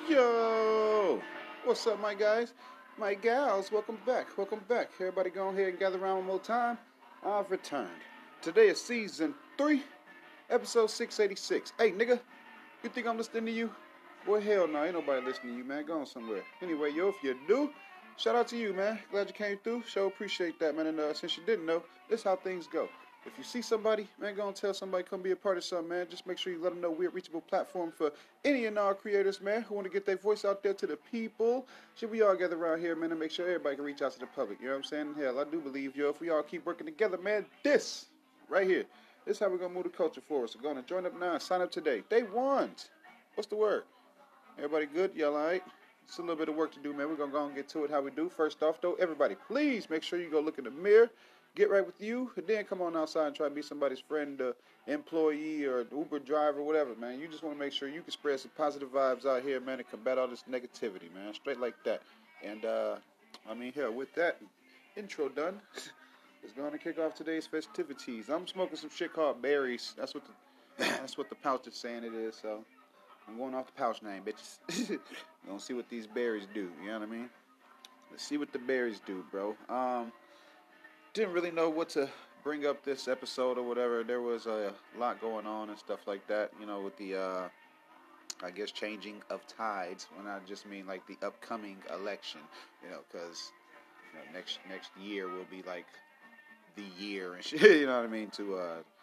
Yo! What's up, my guys? My gals, welcome back. Welcome back. Everybody go ahead and gather around one more time. I've returned. Today is season 3, episode 686. Hey, nigga, you think I'm listening to you? Well, hell no, ain't nobody listening to you, man. Go on somewhere. Anyway, yo, if you do, shout out to you, man. Glad you came through. Sure appreciate that, man. And since you didn't know, this is how things go. If you see somebody, man, go and tell somebody, come be a part of something, man. Just make sure you let them know we're a reachable platform for any and all creators, man, who want to get their voice out there to the people. Should we all gather around here, man, and make sure everybody can reach out to the public? You know what I'm saying? Hell, I do believe, yo, if we all keep working together, man, this right here, this is how we're going to move the culture forward. So go on and join up now and sign up today. Day 1. What's the word? Everybody good? Y'all all right? It's a little bit of work to do, man. We're going to go and get to it how we do. First off, though, everybody, please make sure you go look in the mirror. Get right with you, and then come on outside and try to be somebody's friend, employee, or Uber driver, whatever, man. You just want to make sure you can spread some positive vibes out here, man, and combat all this negativity, man. Straight like that. And, hell, with that intro done, let's go on and kick off today's festivities. I'm smoking some shit called berries. That's what the pouch is saying it is, so I'm going off the pouch name, bitches. We're gonna see what these berries do, you know what I mean? Let's see what the berries do, bro. Didn't really know what to bring up this episode or whatever. There was a lot going on and stuff like that, you know, with the, I guess, changing of tides, when I just mean, like, the upcoming election, you know, because, you know, next year will be, like, the year and shit, you know what I mean, to,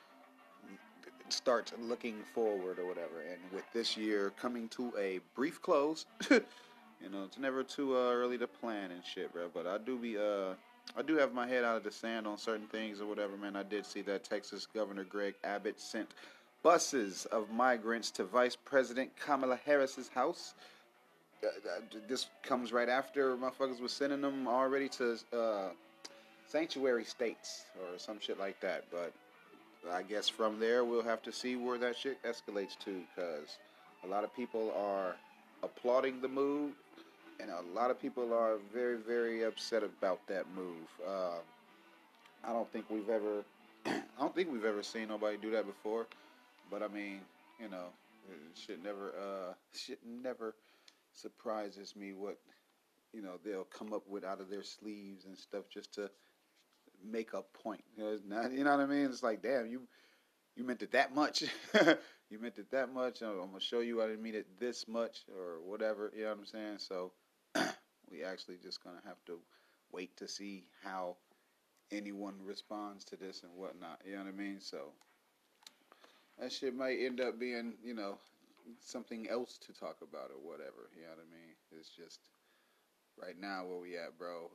start looking forward or whatever. And with this year coming to a brief close, you know, it's never too early to plan and shit, bro, but I do have my head out of the sand on certain things or whatever, man. I did see that Texas Governor Greg Abbott sent buses of migrants to Vice President Kamala Harris's house. This comes right after motherfuckers was sending them already to sanctuary states or some shit like that. But I guess from there we'll have to see where that shit escalates to, because a lot of people are applauding the move. And a lot of people are very, very upset about that move. I don't think we've ever seen nobody do that before. But I mean, you know, shit never surprises me what, you know, they'll come up with out of their sleeves and stuff just to make a point. You know, it's not, you know what I mean? It's like, damn, you meant it that much. You meant it that much. I'm gonna show you I didn't mean it this much or whatever. You know what I'm saying? So we actually just gonna have to wait to see how anyone responds to this and whatnot. You know what I mean? So that shit might end up being, you know, something else to talk about or whatever. You know what I mean? It's just right now where we at, bro.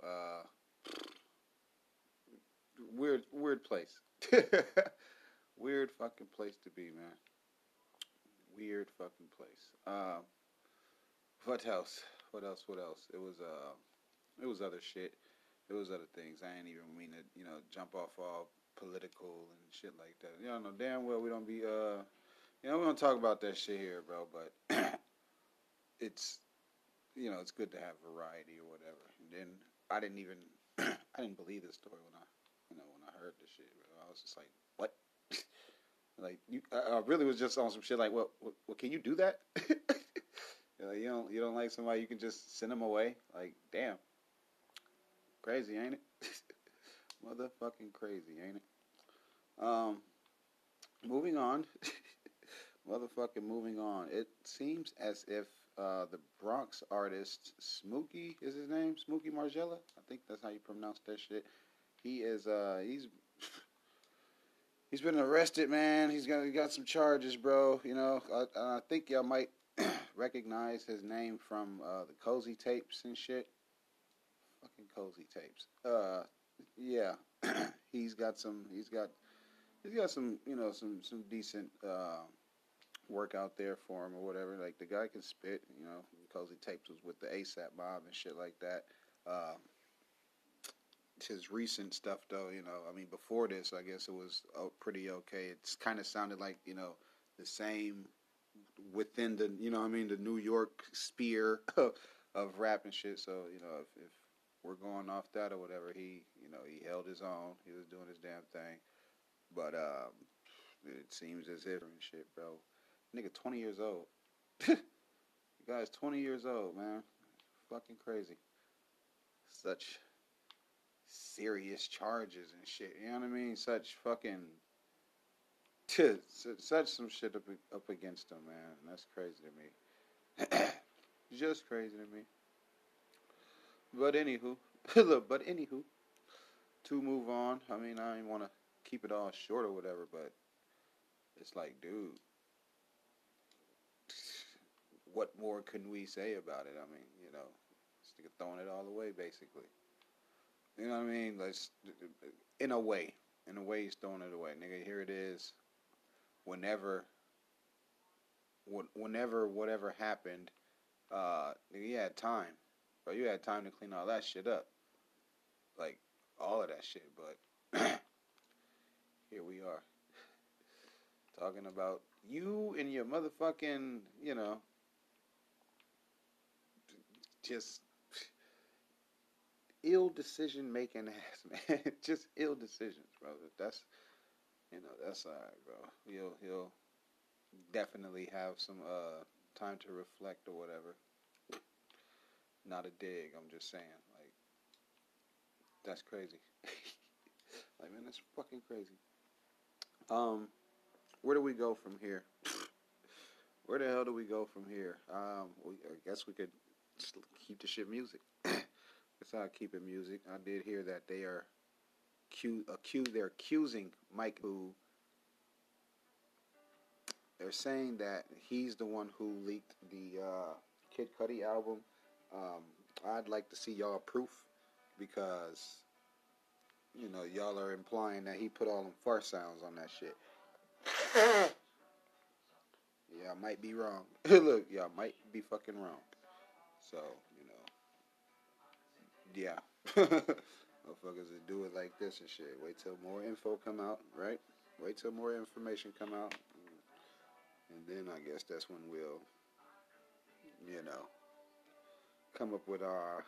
Weird place. Weird fucking place to be, man. Weird fucking place. What else? What else? It was other shit. It was other things. I ain't even mean to, you know, jump off all political and shit like that. You know damn well we don't be, we don't talk about that shit here, bro, but it's, you know, it's good to have variety or whatever. And then I didn't believe this story when I heard this shit, bro. I was just like, what? Like, I really was just on some shit like, what can you do that? You don't like somebody, you can just send them away? Like, damn. Crazy, ain't it? Motherfucking crazy, ain't it? Moving on. Motherfucking moving on. It seems as if the Bronx artist Smokey is his name? Smokey Margella? I think that's how you pronounce that shit. He is, he's been arrested, man. He got some charges, bro. You know, I think y'all might recognize his name from the Cozy Tapes and shit. Fucking Cozy Tapes. Yeah. He's got some, you know, some decent work out there for him or whatever. Like, the guy can spit, you know. Cozy Tapes was with the ASAP Mob and shit like that. His recent stuff, though, you know, I mean, before this, I guess it was pretty okay. It's kind of sounded like, you know, the same within the, you know what I mean, the New York sphere of rap and shit. So, you know, if we're going off that or whatever, he held his own. He was doing his damn thing. But it seems as if and shit, bro. Nigga, 20 years old. The guy's 20 years old, man. Fucking crazy. Such serious charges and shit. You know what I mean? Such fucking such some shit up against him, man. And that's crazy to me. Just crazy to me. But anywho, to move on. I mean, I didn't want to keep it all short or whatever, but it's like, dude, what more can we say about it? I mean, this nigga throwing it all away, basically. You know what I mean? In a way, he's throwing it away, nigga. Here it is. Whenever whatever happened, you had time, bro. You had time to clean all that shit up, like all of that shit. But here we are, talking about you and your motherfucking, just ill decision making ass, man. Just ill decisions, bro. That's alright, bro. He'll definitely have some time to reflect or whatever. Not a dig, I'm just saying. Like, that's crazy. Like, man, that's fucking crazy. Where do we go from here? Where the hell do we go from here? I guess we could just keep the shit music. That's how I keep it music. I did hear that they are they're accusing Mike, who they're saying that he's the one who leaked the Kid Cudi album. I'd like to see y'all proof, because y'all are implying that he put all them fart sounds on that shit. Yeah, I might be wrong. Look, y'all might be fucking wrong. So, yeah. Motherfuckers that do it like this and shit. Wait till more info come out, right? Wait till more information come out. And then I guess that's when we'll, come up with our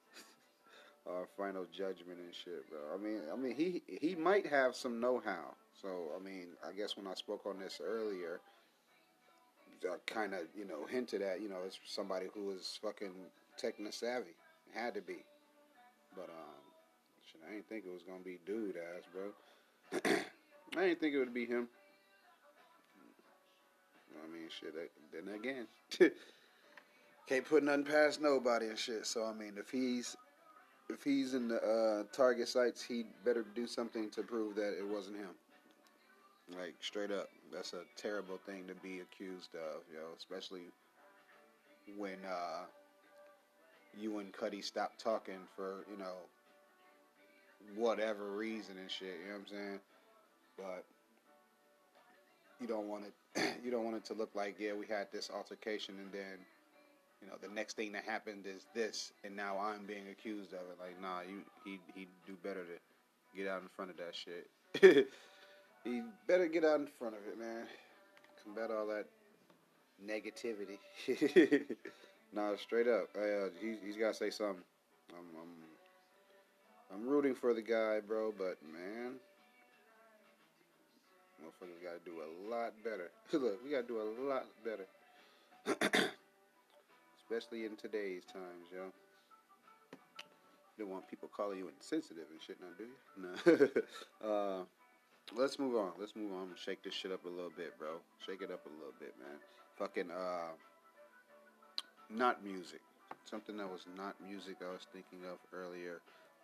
final judgment and shit, bro. I mean, he might have some know-how. So, I mean, I guess when I spoke on this earlier, I kind of, hinted at, it's somebody who is fucking techno savvy. Had to be. But, shit, I didn't think it was gonna be dude ass, bro. I didn't think it would be him. I mean, shit, then again, can't put nothing past nobody and shit. So, I mean, if he's in the target sites, he better do something to prove that it wasn't him. Like, straight up. That's a terrible thing to be accused of, especially when you and Cudi stopped talking for, whatever reason and shit, you know what I'm saying? But you don't want it to look like, yeah, we had this altercation and then, the next thing that happened is this, and now I'm being accused of it. Like, nah, he'd do better to get out in front of that shit. He better get out in front of it, man. Combat all that negativity. Nah, straight up. He's got to say something. I'm rooting for the guy, bro, but, man, motherfuckers got to do a lot better. Look, we got to do a lot better. Especially in today's times, yo. You don't want people calling you insensitive and shit now, do you? No. Let's move on. I'm gonna shake this shit up a little bit, bro. Shake it up a little bit, man. Fucking, not music. Something that was not music I was thinking of earlier.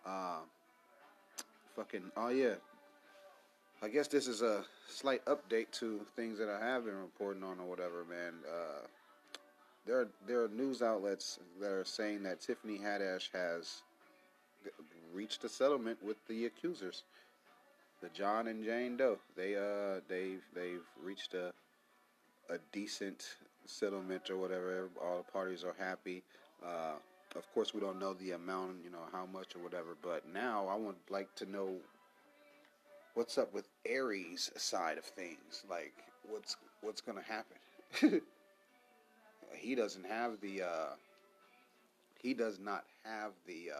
Oh yeah. I guess this is a slight update to things that I have been reporting on or whatever, man. There are news outlets that are saying that Tiffany Haddish has reached a settlement with the accusers, the John and Jane Doe. They've reached a decent settlement or whatever. All the parties are happy. Of course, we don't know the amount, how much or whatever. But now I would like to know what's up with Aries' side of things. Like, what's gonna happen? He doesn't have the. He does not have the.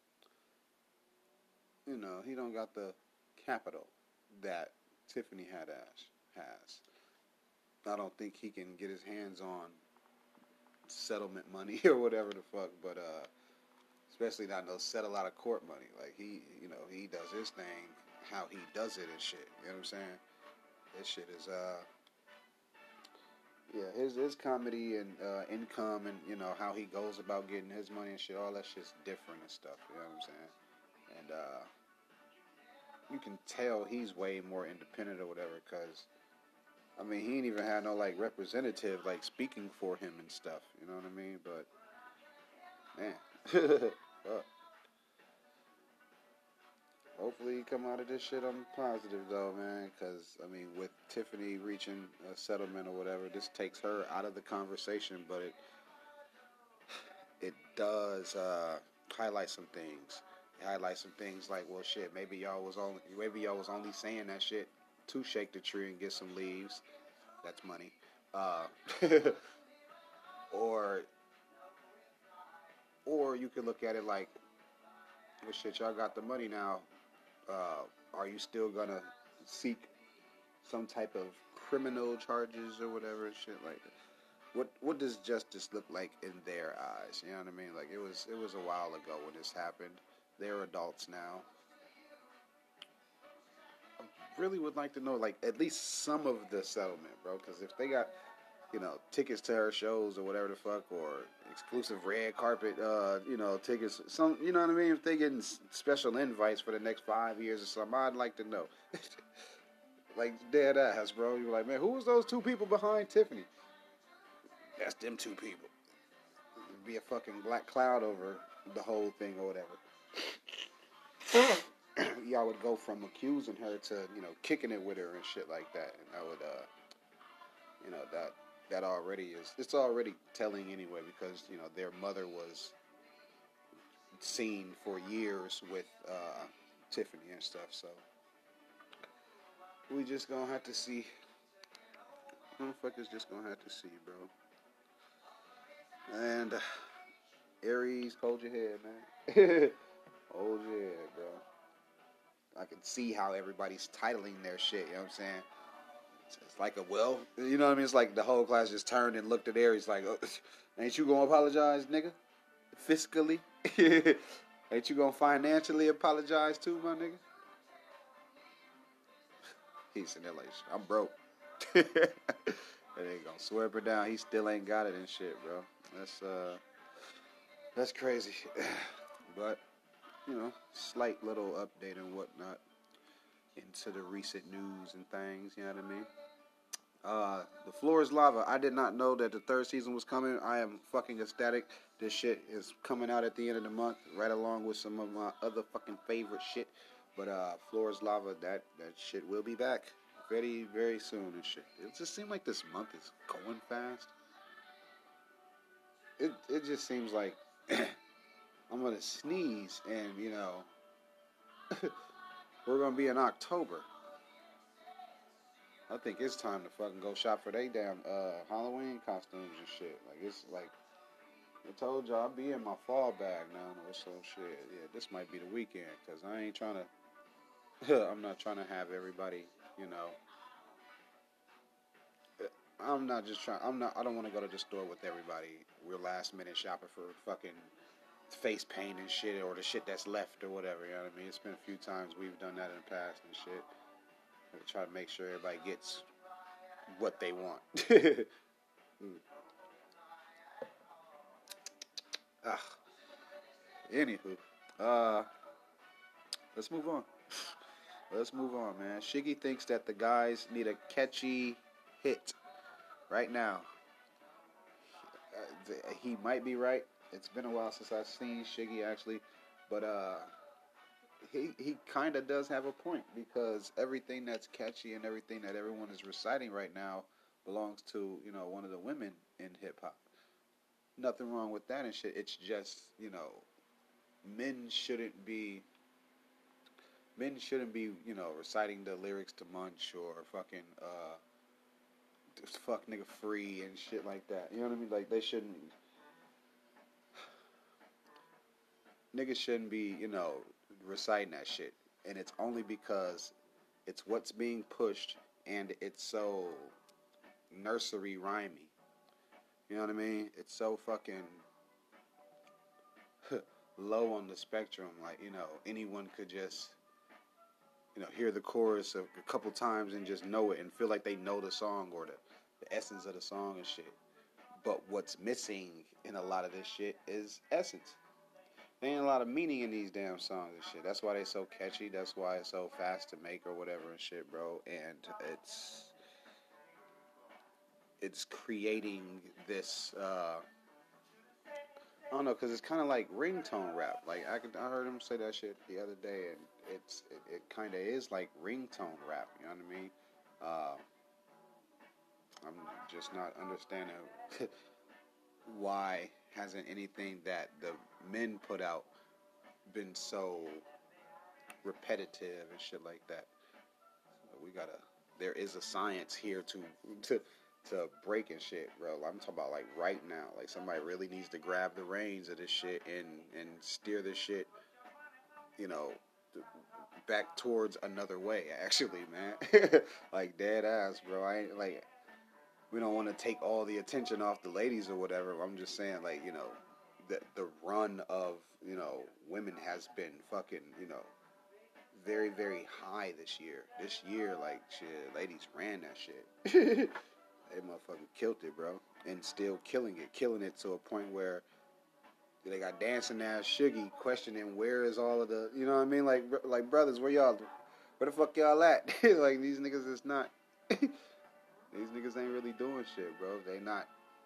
He don't got the capital that Tiffany Haddish has. I don't think he can get his hands on settlement money or whatever the fuck, but especially not no settle out of court money. Like he does his thing how he does it and shit. You know what I'm saying? This shit is yeah, his comedy and income and how he goes about getting his money and shit, all that shit's different and stuff. You know what I'm saying? And you can tell he's way more independent or whatever, because I mean he ain't even had no like representative like speaking for him and stuff. You know what I mean? But man, fuck. Hopefully he come out of this shit on positive though, man. Because I mean, with Tiffany reaching a settlement or whatever, this takes her out of the conversation. But it does highlight some things. It highlights some things like, well, shit, maybe y'all was only saying that shit to shake the tree and get some leaves. That's money. Or you could look at it like, well, shit, y'all got the money now. Are you still gonna seek some type of criminal charges or whatever and shit like that? What does justice look like in their eyes? You know what I mean? Like it was a while ago when this happened. They're adults now. I really would like to know like at least some of the settlement, bro. Because if they got tickets to her shows or whatever the fuck, or exclusive red carpet, tickets, some, you know what I mean? If they getting special invites for the next 5 years or something, I'd like to know. Like dead ass, bro. You're like, man, who was those two people behind Tiffany? That's them two people. It'd be a fucking black cloud over the whole thing or whatever. Y'all would go from accusing her to, kicking it with her and shit like that. And that would, that already it's already telling anyway, because their mother was seen for years with Tiffany and stuff. So we just gonna have to see. Motherfuckers just gonna have to see, bro. And Aries, hold your head, man. Hold your head, bro. I can see how everybody's titling their shit. You know what I'm saying? It's like you know what I mean? It's like the whole class just turned and looked at Aries like, oh, ain't you gonna apologize, nigga? Fiscally? Ain't you gonna financially apologize too, my nigga? He's in there like, I'm broke. And they gonna swear her down. He still ain't got it and shit, bro. That's crazy. But, slight little update and whatnot into the recent news and things, you know what I mean? The Floor is Lava. I did not know that the third season was coming. I am fucking ecstatic. This shit is coming out at the end of the month, right along with some of my other fucking favorite shit. But Floor is Lava, that shit will be back very, very soon and shit. It just seems like this month is going fast. It just seems like I'm gonna sneeze and we're gonna be in October. I think it's time to fucking go shop for they damn Halloween costumes and shit. Like it's like I told y'all, I'll be in my fall bag now or some shit. Yeah, this might be the weekend, because I ain't trying to, I'm not trying to have everybody, I don't want to go to the store with everybody. We're last minute shopping for fucking face paint and shit, or the shit that's left or whatever, you know what I mean? It's been a few times we've done that in the past and shit. We try to make sure everybody gets what they want. Anywho, let's move on. Let's move on, man. Shiggy thinks that the guys need a catchy hit right now. He might be right. It's been a while since I've seen Shiggy actually, but he kind of does have a point, because everything that's catchy and everything that everyone is reciting right now belongs to one of the women in hip hop. Nothing wrong with that and shit. It's just men shouldn't be reciting the lyrics to Munch or fucking fuck nigga free and shit like that. You know what I mean? Like they shouldn't. Niggas shouldn't be reciting that shit, and it's only because it's what's being pushed and it's so nursery rhymey. You know what I mean? It's so fucking low on the spectrum. Like, anyone could just, hear the chorus a couple times and just know it and feel like they know the song or the essence of the song and shit. But what's missing in a lot of this shit is essence. There ain't a lot of meaning in these damn songs and shit. That's why they so catchy. That's why it's so fast to make or whatever and shit, bro. And it's creating this, I don't know, because it's kind of like ringtone rap. Like, I heard him say that shit the other day, and it kind of is like ringtone rap, you know what I mean? I'm just not understanding why hasn't anything that the men put out been so repetitive and shit like that. So there is a science here to break and shit, bro. I'm talking about like right now. Like somebody really needs to grab the reins of this shit and steer this shit, back towards another way, actually, man. Like dead ass, bro. I ain't like we don't want to take all the attention off the ladies or whatever. I'm just saying, like, the run of, women has been fucking, very, very high this year. This year, like, shit, ladies ran that shit. They motherfucking killed it, bro. And still killing it to a point where they got dancing ass Shuggy questioning where is all of the, you know what I mean? Like brothers, where the fuck y'all at? Like, these niggas is not... These niggas ain't really doing shit, bro. They not.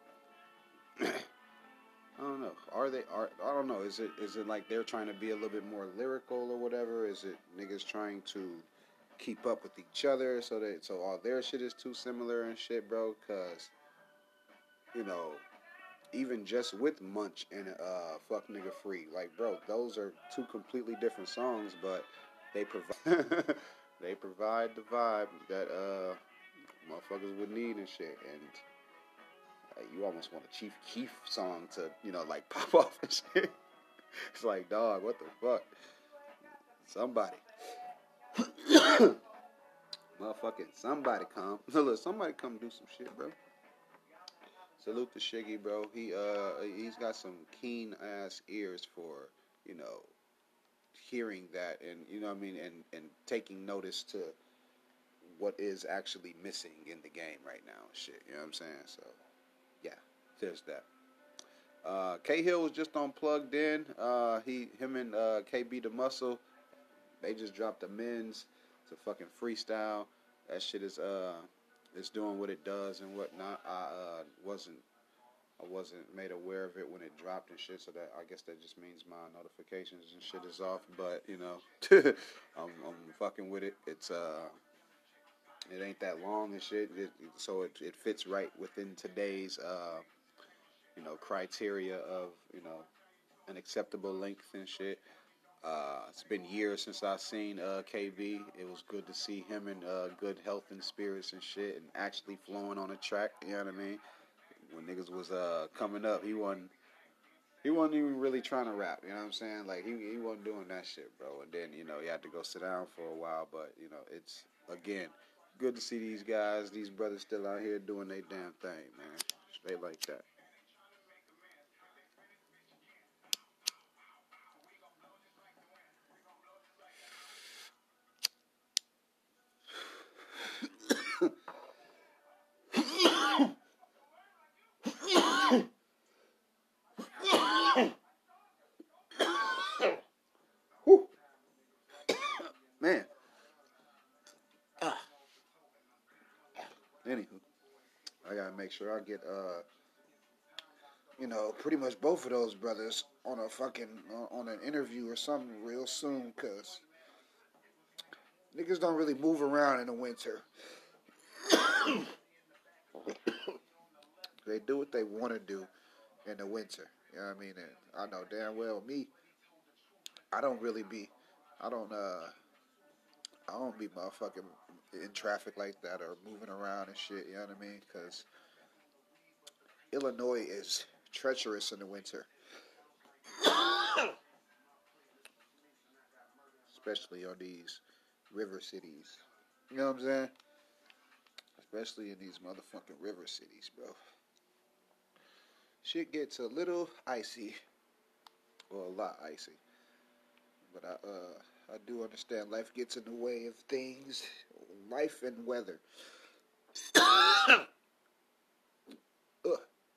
I don't know. I don't know. Is it like they're trying to be a little bit more lyrical or whatever? Is it niggas trying to keep up with each other so all their shit is too similar and shit, bro? Cause even just with Munch and Fuck Nigga Free, like, bro, those are two completely different songs, but they provide they provide the vibe that motherfuckers would need and shit. And you almost want a Chief Keef song to, like pop off and shit. It's like, dog, what the fuck? Somebody. Motherfucking somebody come. Look, somebody come do some shit, bro. Salute to Shiggy, bro. He's got some keen ass ears for, hearing that and, what I mean, and taking notice to what is actually missing in the game right now and shit. You know what I'm saying? So, yeah, there's that. K Hill was just on Plugged In. Him and KB the Muscle, they just dropped the men's. It's a fucking freestyle. That shit is it's doing what it does and whatnot. I wasn't made aware of it when it dropped and shit, so that I guess that just means my notifications and shit is off. But I'm fucking with it. It's it ain't that long and shit, so it fits right within today's criteria of an acceptable length and shit. It's been years since I seen KB. It was good to see him in good health and spirits and shit, and actually flowing on a track. You know what I mean? When niggas was coming up, he wasn't even really trying to rap. You know what I'm saying? Like he wasn't doing that shit, bro. And then he had to go sit down for a while. But it's again good to see these guys, these brothers still out here doing their damn thing, man. Straight like that. Whew. Man. Anywho, I gotta make sure I get pretty much both of those brothers on a fucking on an interview or something real soon, cause niggas don't really move around in the winter. They do what they want to do in the winter. You know what I mean? And I know damn well me. I don't really be. I don't. I don't be motherfucking in traffic like that or moving around and shit. You know what I mean? Because Illinois is treacherous in the winter, especially on these river cities. You know what I'm saying? Especially in these motherfucking river cities, bro. shit gets a little icy. Well, a lot icy. But I do understand life gets in the way of things. Life and weather. Ugh.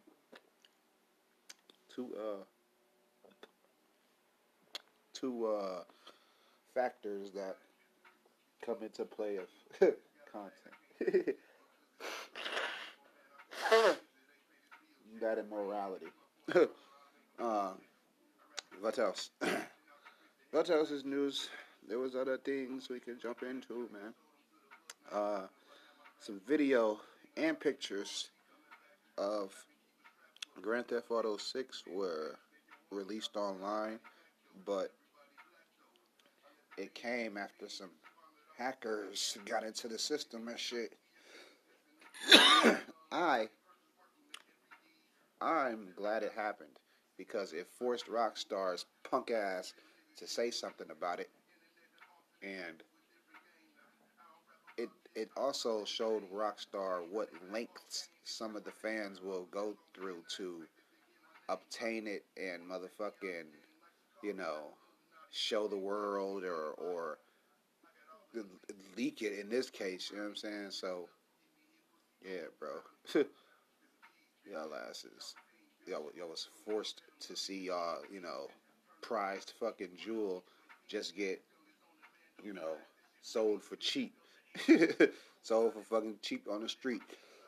Two factors that come into play of content. That immorality. What else? What else is news? There was other things we can jump into, man. Some video and pictures of Grand Theft Auto 6 were released online, but it came after some hackers got into the system and shit. I'm glad it happened because it forced Rockstar's punk ass to say something about it, and it also showed Rockstar what lengths some of the fans will go through to obtain it and motherfucking, show the world or leak it in this case, you know what I'm saying? So, yeah, bro. Y'all asses. Y'all was forced to see y'all, prized fucking jewel just get, sold for cheap. Sold for fucking cheap on the street.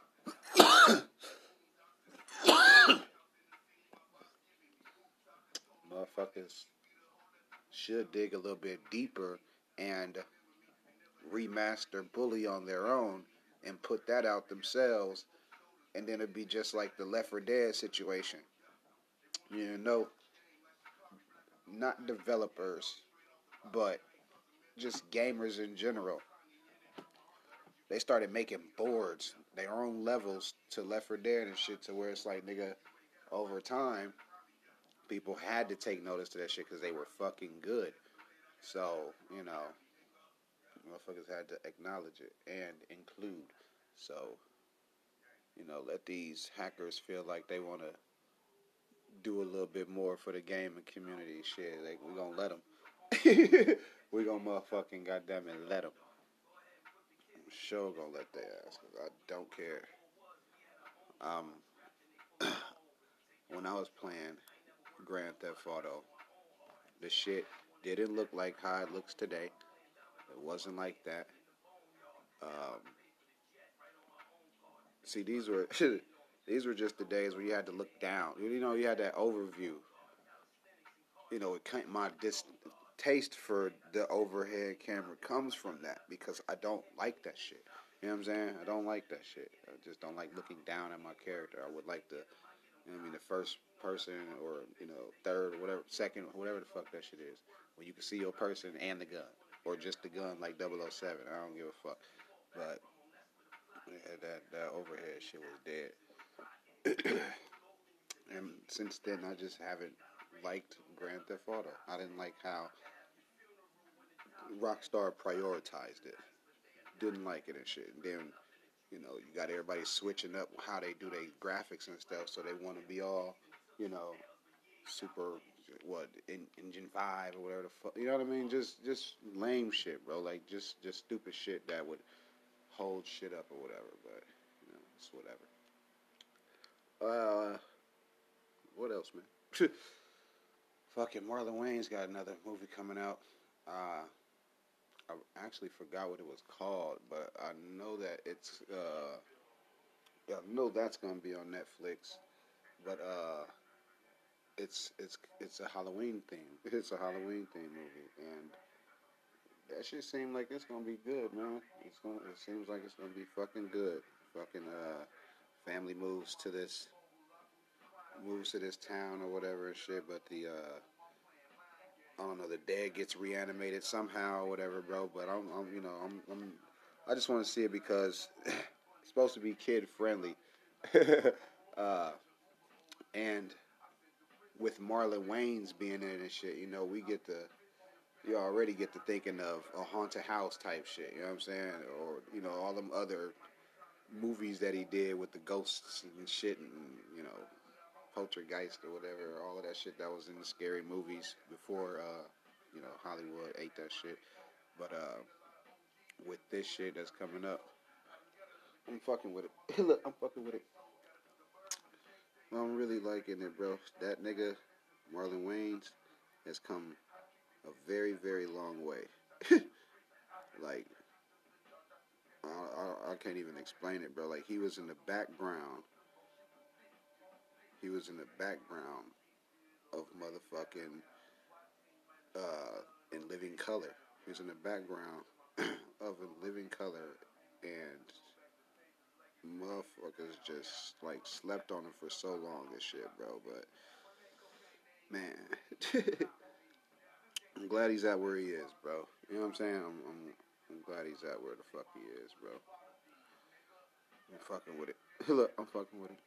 Motherfuckers should dig a little bit deeper and remaster Bully on their own and put that out themselves, and then it'd be just like the Left 4 Dead situation. Not developers, but just gamers in general. They started making boards, their own levels to Left 4 Dead and shit, to where it's like, nigga, over time, people had to take notice to that shit because they were fucking good. So, motherfuckers had to acknowledge it and include. So, let these hackers feel like they want to do a little bit more for the gaming community. Shit, like, we gonna let them. We gonna motherfucking goddamn it let them. I'm sure gonna let their ass, because I don't care. When I was playing Grand Theft Auto, the shit didn't look like how it looks today. It wasn't like that. See, these were just the days where you had to look down. You had that overview. My distaste for the overhead camera comes from that, because I don't like that shit. You know what I'm saying? I don't like that shit. I just don't like looking down at my character. I would like the first person, or, third, or whatever, second, whatever the fuck that shit is, when you can see your person and the gun, or just the gun like 007. I don't give a fuck. But yeah, that overhead shit was dead. And since then, I just haven't liked Grand Theft Auto. I didn't like how Rockstar prioritized it. Didn't like it and shit. And then, you got everybody switching up how they do their graphics and stuff, so they want to be all, super, Engine 5 or whatever the fuck. You know what I mean? Just lame shit, bro. Like, just stupid shit that would hold shit up or whatever. But, it's whatever. What else, man? Fucking Marlon Wayne's got another movie coming out. I actually forgot what it was called, but I know that it's I know that's gonna be on Netflix. But it's a Halloween theme. It's a Halloween theme movie, and that shit seems like it's gonna be good, man. It seems like it's gonna be fucking good. Fucking family moves to this town or whatever and shit, but the I don't know, the dad gets reanimated somehow or whatever, bro. But I just want to see it because it's supposed to be kid friendly, and with Marlon Wayans being in it and shit, you already get to thinking of a haunted house type shit. You know what I'm saying? Or all them other movies that he did with the ghosts and shit, and Poltergeist or whatever, all of that shit that was in the scary movies before, Hollywood ate that shit. But with this shit that's coming up, I'm fucking with it. Look, I'm fucking with it. I'm really liking it, bro. That nigga, Marlon Wayans, has come a very, very long way. Like, I can't even explain it, bro. Like, he was in the background. He was in the background of motherfucking In Living Color. He was in the background of In Living Color, and motherfuckers just like slept on him for so long and shit, bro. But man, I'm glad he's at where he is, bro. You know what I'm saying? I'm glad he's at where the fuck he is, bro. I'm fucking with it. Look, I'm fucking with it.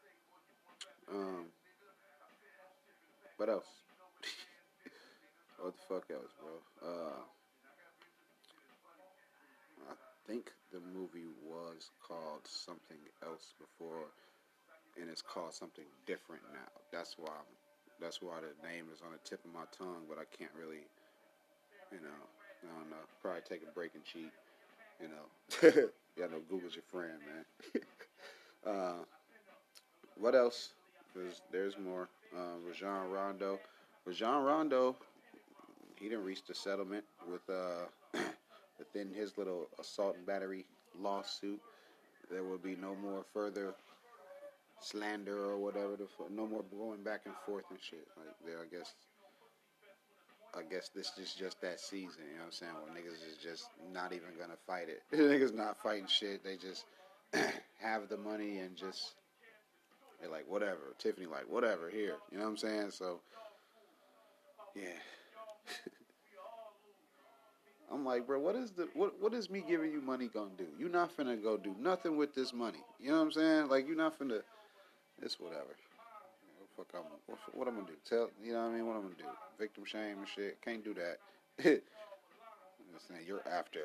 What else? What the fuck else, bro? I think the movie was called something else before, and it's called something different now. That's why the name is on the tip of my tongue, but I can't really, I don't know. Probably take a break and cheat, Y'all know Google's your friend, man. What else? There's more. Rajon Rondo. Rajon Rondo, he didn't reach the settlement with within his little assault and battery lawsuit. There will be no more further slander or whatever. No more going back and forth and shit. Like, I guess this is just that season. You know what I'm saying? Where niggas is just not even gonna fight it. Niggas not fighting shit. They just have the money and just they're like, whatever. Tiffany like, whatever, here. You know what I'm saying? So, yeah. I'm like, bro, what is me giving you money gonna do? You not finna go do nothing with this money. You know what I'm saying? Like, you not finna, it's whatever. What I'm gonna do? You know what I mean? What I'm gonna do? Victim shame and shit. Can't do that. I'm saying, you're after,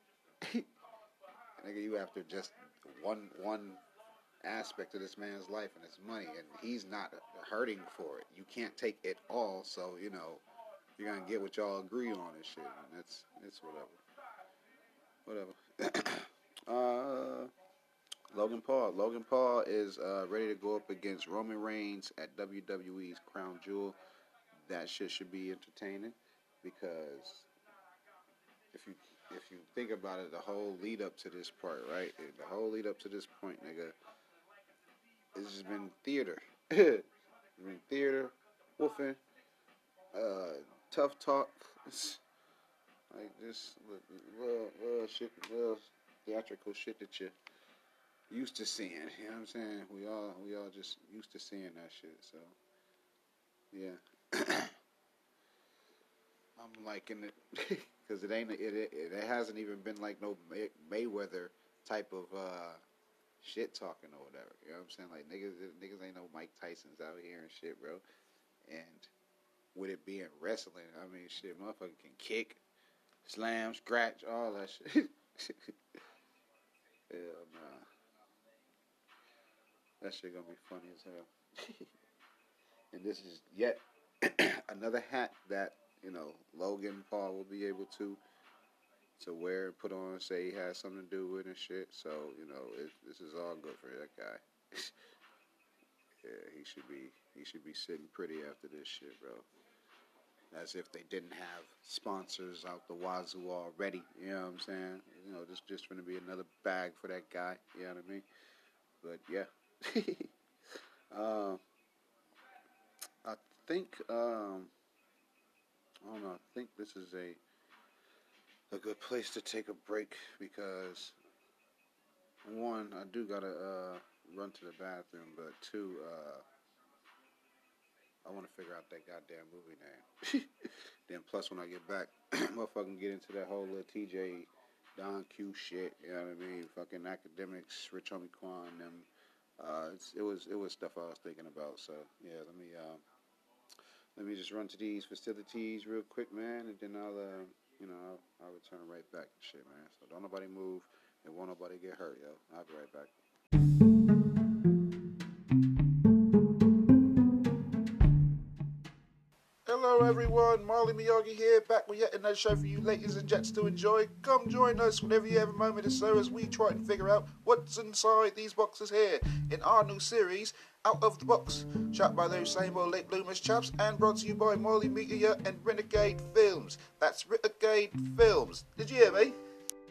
nigga, you after just one aspect of this man's life and his money, and he's not hurting for it. You can't take it all, so you're gonna get what y'all agree on and shit. And it's whatever. Logan Paul. Logan Paul is ready to go up against Roman Reigns at WWE's Crown Jewel. That shit should be entertaining, because if you think about it, the whole lead up to this part, right? The whole lead up to this point, nigga, it's just been theater. It's been theater, woofing, tough talk, like this little theatrical shit that you used to seeing. You know what I'm saying? We all just used to seeing that shit. So yeah, I'm liking it because it hasn't even been like no Mayweather type of shit talking or whatever. You know what I'm saying? Like niggas ain't no Mike Tyson's out here and shit, bro. And with it being wrestling, I mean, shit, motherfucker can kick, slam, scratch, all that shit. Hell nah. That shit gonna be funny as hell. And this is yet another hat that, Logan Paul will be able to wear and put on and say he has something to do with and shit. So, this is all good for that guy. Yeah, he should be sitting pretty after this shit, bro. As if they didn't have sponsors out the wazoo already. You know what I'm saying? This just going to be another bag for that guy. You know what I mean? But yeah. I think I don't know. I think this is a good place to take a break, because one, I do gotta run to the bathroom, but two, I want to figure out that goddamn movie name. Then plus when I get back, motherfucking get into that whole little TJ Don Q shit. You know what I mean? Fucking academics, Rich Homie Quan, them. It was stuff I was thinking about. So yeah, let me just run to these facilities real quick, man, and then I'll return right back and shit, man. So don't nobody move and won't nobody get hurt, yo. I'll be right back. Hello everyone, Marley Miyagi here, back with yet another show for you ladies and gents to enjoy. Come join us whenever you have a moment or so as we try and figure out what's inside these boxes here in our new series, Out of the Box, shot by those same old late bloomers chaps and brought to you by Marley Media and Renegade Films. That's Renegade Films. Did you hear me?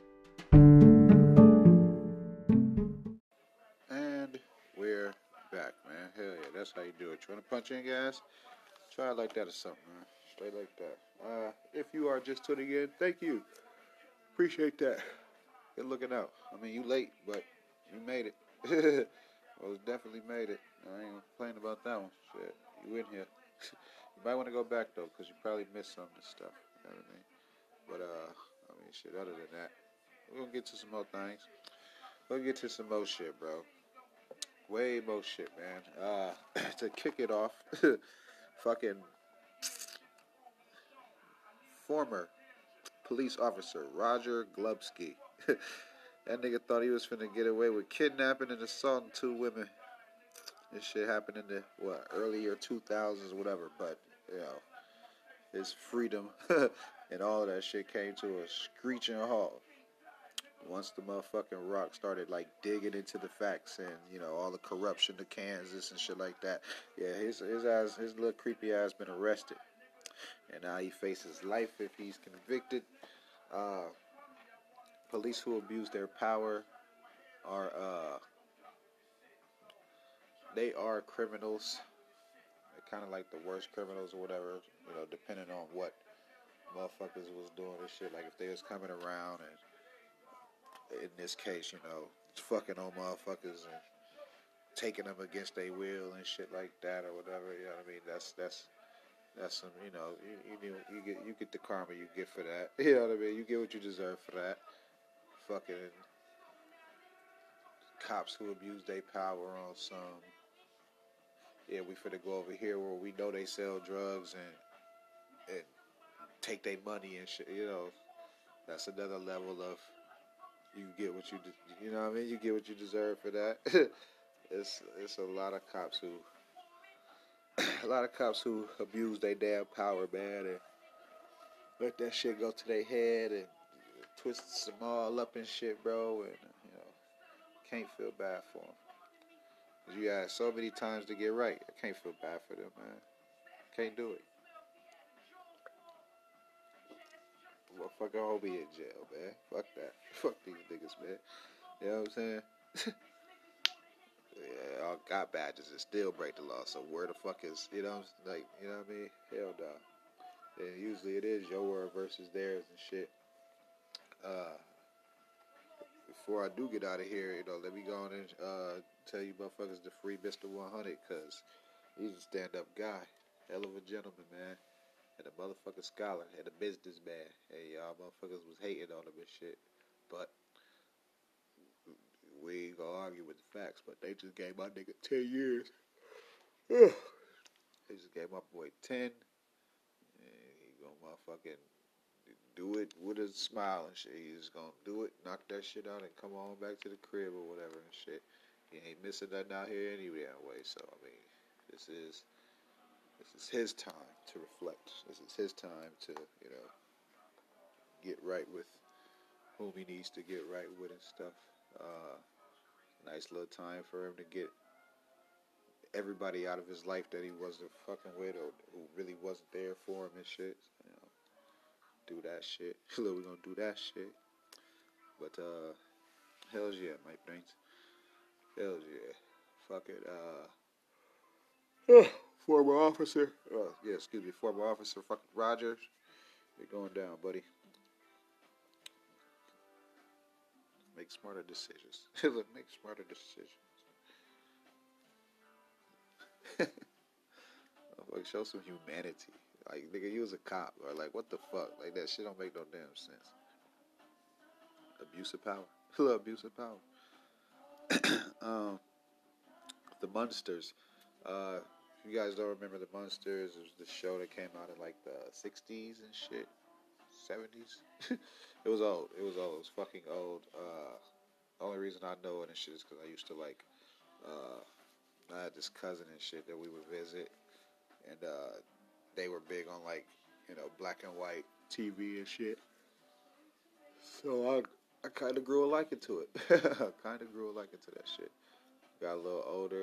And we're back, man. Hell yeah, that's how you do it. Trying to punch in, guys? Try it like that or something, man. Straight like that. If you are just tuning in, thank you. Appreciate that. Good looking out. I mean, you late, but you made it. Well, definitely made it. I ain't complaining about that one. Shit, you in here. You might want to go back, though, because you probably missed some of this stuff. You know what I mean? But, I mean, shit, other than that, we're going to get to some more things. We're going to get to some more shit, bro. Way more shit, man. To kick it off, fucking former police officer Roger Glubsky. That nigga thought he was finna get away with kidnapping and assaulting 2 women. This shit happened in the, earlier 2000s or whatever, but, you know, his freedom and all of that shit came to a screeching halt once the motherfucking Rock started, like, digging into the facts and, you know, all the corruption to Kansas and shit like that. Yeah, his little creepy ass been arrested. And now he faces life if he's convicted. Police who abuse their power are, they are criminals. They're kind of like the worst criminals or whatever, you know, depending on what motherfuckers was doing and shit. Like if they was coming around and, in this case, you know, fucking on motherfuckers and taking them against their will and shit like that or whatever, you know what I mean? That's some, you know, you get the karma you get for that. You know what I mean? You get what you deserve for that. Fucking cops who abuse their power on some, yeah, we finna go over here where we know they sell drugs and take their money and shit, you know. That's another level of you get what you know what I mean? You get what you deserve for that. It's a lot of cops who abuse their damn power, man, and let that shit go to their head and twist them all up and shit, bro, and, you know, can't feel bad for them. Cause you had so many times to get right. I can't feel bad for them, man. Can't do it. Motherfucker homie in jail, man. Fuck that. Fuck these niggas, man. You know what I'm saying? Yeah, all got badges and still break the law. So where the fuck is, you know, like, you know what I mean? Hell no. And usually it is your word versus theirs and shit. Before I do get out of here, you know, let me go on and tell you motherfuckers to free Mr. 100, because he's a stand-up guy. Hell of a gentleman, man. And a motherfucking scholar. And a businessman. Hey, y'all motherfuckers was hating on him and shit. But we ain't gonna argue with the facts, but they just gave my nigga 10 years. They just gave my boy 10. And he gonna motherfucking do it with a smile and shit. He's gonna do it, knock that shit out, and come on back to the crib or whatever and shit. He ain't missing nothing out here any damn way. So I mean, this is his time to reflect. This is his time to, you know, get right with whom he needs to get right with and stuff. Nice little time for him to get everybody out of his life that he wasn't fucking with or who really wasn't there for him and shit. You know, do that shit. Look, we're gonna do that shit. But hells yeah, my friends. Hells yeah. Fuck it. Former officer. Former officer fucking Rogers. You're going down, buddy. Make smarter decisions. Make smarter decisions. Like, show some humanity. Like, nigga, you was a cop. Or, like, what the fuck? Like, that shit don't make no damn sense. Abuse of power. Abuse of power. The Munsters. If you guys don't remember the Munsters, it was the show that came out in, like, the 60s and shit. 70s. It was old. It was fucking old. The only reason I know it and shit is because I used to, like, I had this cousin and shit that we would visit, and they were big on like, black and white TV and shit. So I kind of grew a liking to it. I kind of grew a liking to that shit. Got a little older.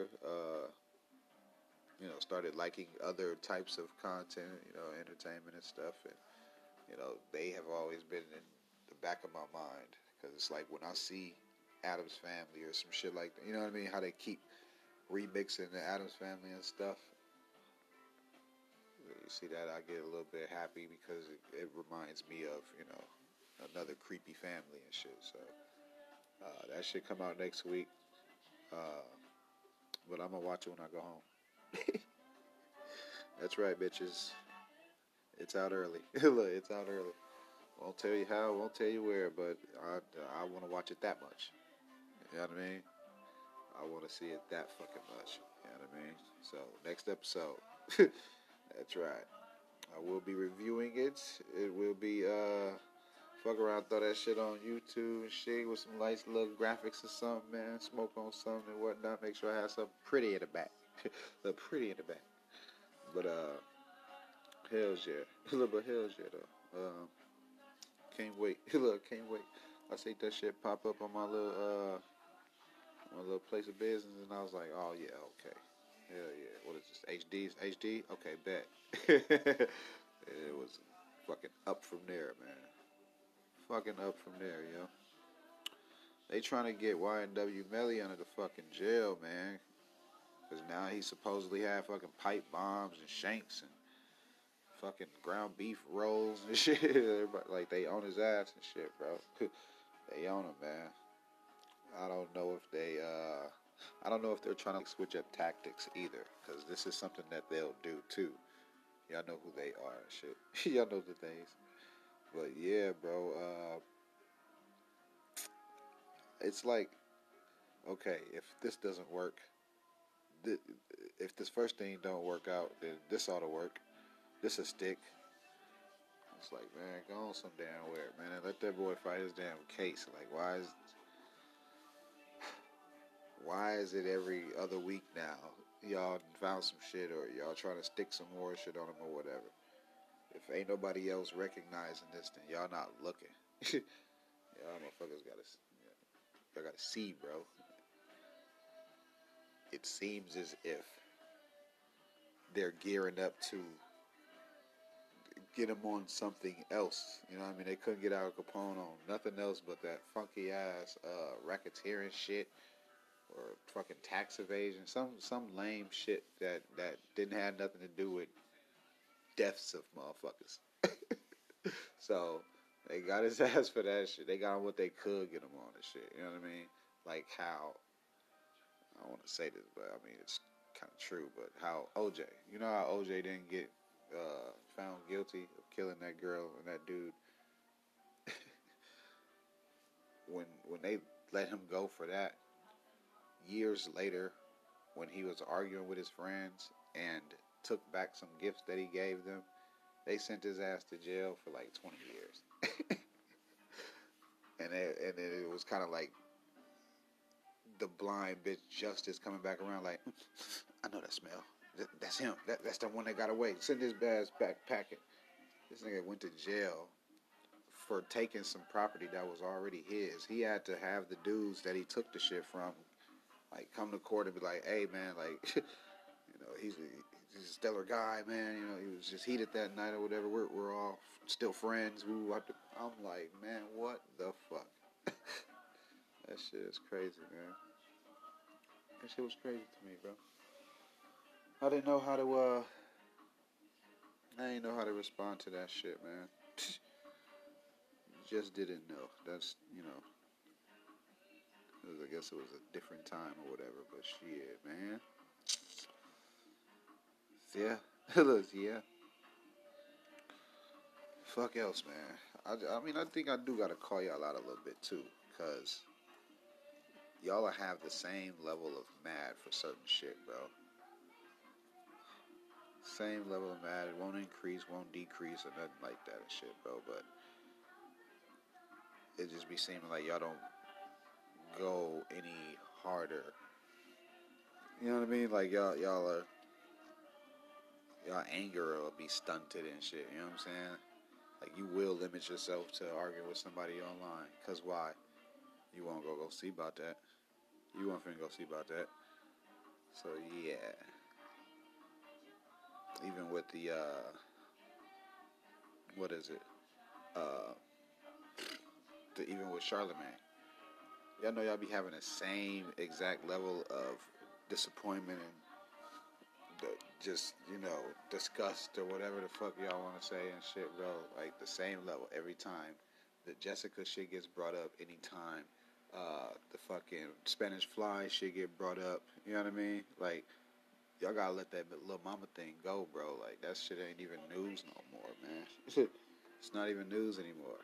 Started liking other types of content, entertainment and stuff, and they have always been in the back of my mind because it's like when I see Addams Family or some shit like that, you know what I mean? How they keep remixing the Addams Family and stuff. You see that, I get a little bit happy because it reminds me of another creepy family and shit. So that shit come out next week, but I'm gonna watch it when I go home. That's right, bitches. It's out early. Look, it's out early. Won't tell you how, won't tell you where, but I want to watch it that much. You know what I mean? I want to see it that fucking much. You know what I mean? So, next episode. That's right. I will be reviewing it. It will be, fuck around, throw that shit on YouTube and shit with some nice little graphics or something, man. Smoke on something and whatnot. Make sure I have something pretty in the back. Look pretty in the back. But, hells yeah. A little bit hells yeah, though. Can't wait. Look, can't wait. I see that shit pop up on my little place of business, and I was like, oh yeah, okay. Hell yeah. What is this? HD? Okay, bet. It was fucking up from there, man. Fucking up from there, yo. They trying to get YNW Melly out of the fucking jail, man. Because now he supposedly had fucking pipe bombs and shanks and fucking ground beef rolls and shit. Everybody, like, they own his ass and shit, bro. They own him, man. I don't know if they're trying to switch up tactics either, because this is something that they'll do too. Y'all know who they are and shit. Y'all know the things. But yeah, bro, it's like, okay, if this doesn't work, if this first thing don't work out, then this ought to work. This a stick. It's like, man, go on some damn where, man, and let that boy fight his damn case. Like, why is it every other week now? Y'all found some shit, or y'all trying to stick some more shit on him or whatever. If ain't nobody else recognizing this, then y'all not looking. Y'all motherfuckers gotta see, bro. It seems as if they're gearing up to get him on something else. You know what I mean? They couldn't get Al Capone on nothing else but that funky ass racketeering shit or fucking tax evasion, some lame shit that didn't have nothing to do with deaths of motherfuckers. So they got his ass for that shit. They got him what they could get him on and shit. You know what I mean? Like how, I don't want to say this, but I mean it's kind of true. But how OJ, you know how OJ didn't get found guilty of killing that girl and that dude. when they let him go for that, years later, when he was arguing with his friends and took back some gifts that he gave them, they sent his ass to jail for like 20 years. and it was kind of like the blind bitch justice coming back around like, I know that smell. That's him. That's the one that got away. Send his ass back packing. This nigga went to jail for taking some property that was already his. He had to have the dudes that he took the shit from, like, come to court and be like, hey, man, like, he's a stellar guy, man. He was just heated that night or whatever. We're all still friends. I'm like, man, what the fuck? That shit is crazy, man. That shit was crazy to me, bro. I didn't know how to respond to that shit, man. Just didn't know. That's, I guess it was a different time or whatever, but shit, man. Yeah. Yeah. Fuck else, man. I mean, I think I do gotta call y'all out a little bit, too, because y'all have the same level of mad for certain shit, bro. Same level of mad. It won't increase, won't decrease, or nothing like that and shit, bro, but it just be seeming like y'all don't go any harder. You know what I mean? Like y'all your anger will be stunted and shit. You know what I'm saying? Like, you will limit yourself to arguing with somebody online. Cause why? You won't go see about that. You won't finna go see about that. So yeah. Even with the what is it? Uh, even with Charlemagne. Y'all know y'all be having the same exact level of disappointment and just, disgust or whatever the fuck y'all want to say and shit, bro. Like, the same level every time. The Jessica shit gets brought up anytime. The fucking Spanish Fly shit get brought up. You know what I mean? Like, y'all gotta let that little mama thing go, bro. Like, that shit ain't even news no more, man. It's not even news anymore.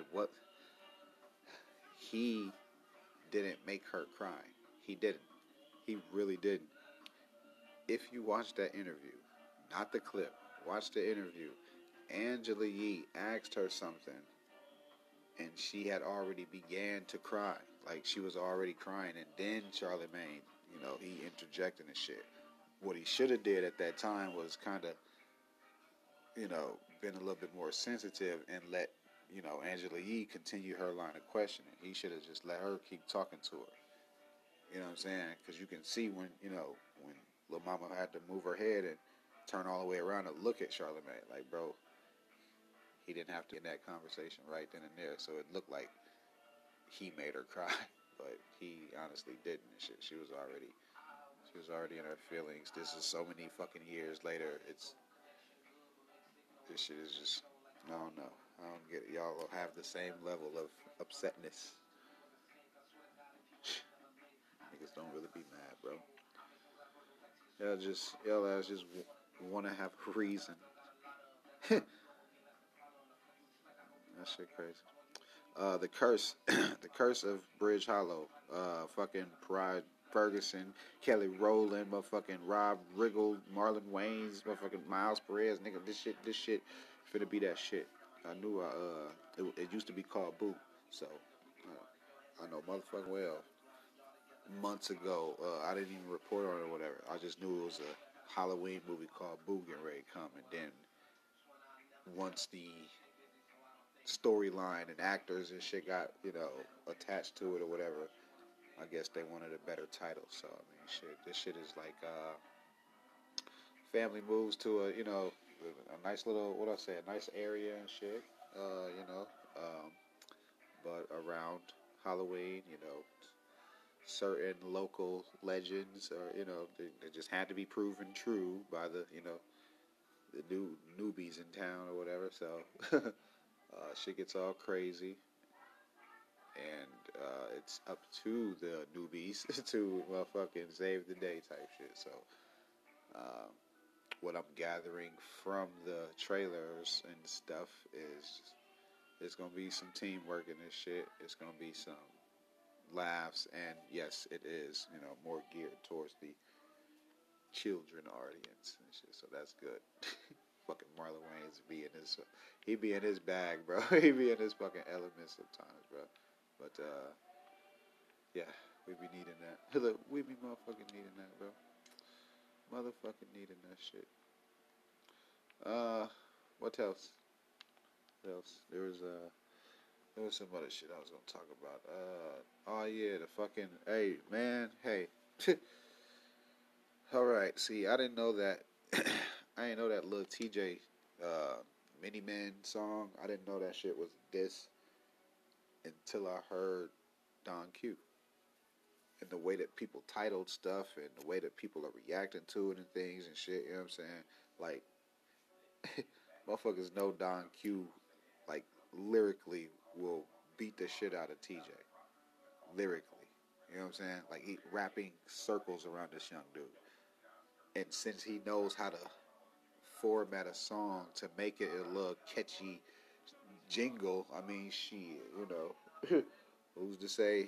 He didn't make her cry. He didn't. He really didn't. If you watch that interview, not the clip, watch the interview, Angela Yee asked her something, and she had already began to cry. Like, she was already crying, and then Charlemagne, he interjected and shit. What he should have did at that time was kind of, been a little bit more sensitive and let, Angela Yee continue her line of questioning. He should have just let her keep talking to her. You know what I'm saying? Because you can see when Lil Mama had to move her head and turn all the way around and look at Charlemagne. Like, bro, he didn't have to in that conversation right then and there. So it looked like he made her cry, but he honestly didn't. She was already in her feelings. This is so many fucking years later. This shit is just, I don't know. I don't get it. Y'all have the same level of upsetness. Niggas don't really be mad, bro. Y'all just want to have a reason. That shit crazy. The curse of Bridge Hollow. Fucking Pride Ferguson, Kelly Rowland, motherfucking Rob Riggle, Marlon Wayans, motherfucking Miles Perez, nigga. This shit finna be that shit. I knew it used to be called Boo, so I know motherfucking well. Months ago, I didn't even report on it or whatever. I just knew it was a Halloween movie called Boo getting ready to come, and then once the storyline and actors and shit got, attached to it or whatever, I guess they wanted a better title. So, I mean, shit, this shit is like, family moves to a nice little, a nice area and shit, but around Halloween, certain local legends or, they just had to be proven true by the new newbies in town or whatever. So, shit gets all crazy, and it's up to the newbies to motherfucking save the day type shit. So, what I'm gathering from the trailers and stuff is there's gonna be some teamwork in this shit. It's gonna be some laughs, and yes, it is more geared towards the children audience and shit. So that's good. Fucking Marlon Wayans he be in his bag, bro. He be in his fucking element sometimes, bro. But yeah, we be needing that. Look, we be motherfucking needing that, bro. Motherfucking needing that shit. What else? What else? There was some other shit I was gonna talk about. Oh yeah, the fucking, hey man, hey. All right, see, I didn't know that. I didn't know that Lil TJ Mini Man song. I didn't know that shit was this until I heard Don Q. And the way that people titled stuff and the way that people are reacting to it and things and shit, you know what I'm saying? Like, motherfuckers know Don Q, like, lyrically will beat the shit out of TJ. Lyrically. You know what I'm saying? Like, he rapping circles around this young dude. And since he knows how to format a song to make it a little catchy jingle, I mean, shit, who's to say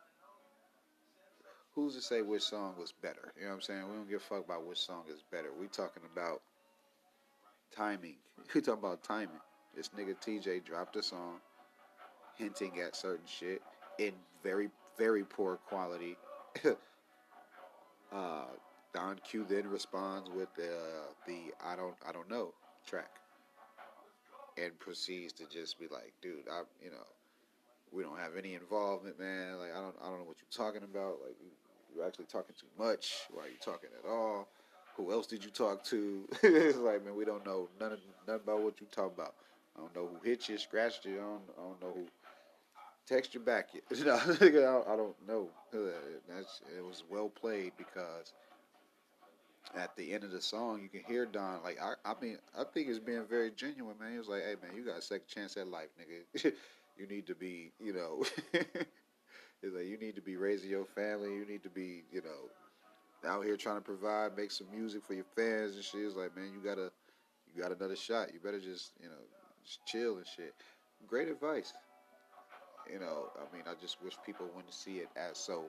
which song was better? You know what I'm saying? We don't give a fuck about which song is better. We talking about timing. We talking about timing. This nigga TJ dropped a song hinting at certain shit in very, very poor quality. Don Q then responds with the I don't know track, and proceeds to just be like, dude, we don't have any involvement, man. Like, I don't know what you're talking about. Like, you're actually talking too much. Why are you talking at all? Who else did you talk to? It's like, man, we don't know nothing about what you talking about. I don't know who hit you, scratched you. I don't know who texted you back yet. I don't know. It was well played because at the end of the song, you can hear Don. Like, I mean, I think it's being very genuine, man. He was like, hey, man, you got a second chance at life, nigga. You need to be, it's like, you need to be raising your family. You need to be, out here trying to provide, make some music for your fans and shit. It's like, man, you got another shot. You better just, just chill and shit. Great advice. I mean, I just wish people wouldn't see it as so